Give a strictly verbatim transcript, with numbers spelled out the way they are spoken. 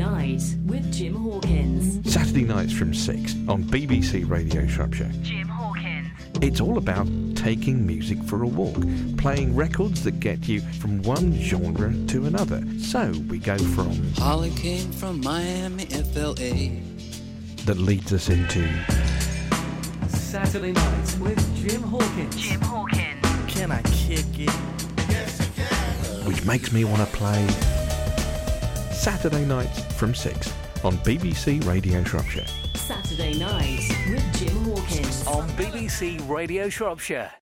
Night with Jim Hawkins. Saturday nights from six on B B C Radio Shropshire. Jim Hawkins. It's all about taking music for a walk, playing records that get you from one genre to another. So we go from Holly came from Miami, F L A. That leads us into Saturday nights with Jim Hawkins. Jim Hawkins. Can I kick it? which makes me want to play Saturday nights from six on B B C Radio Shropshire. Saturday night with Jim Hawkins On B B C Radio Shropshire.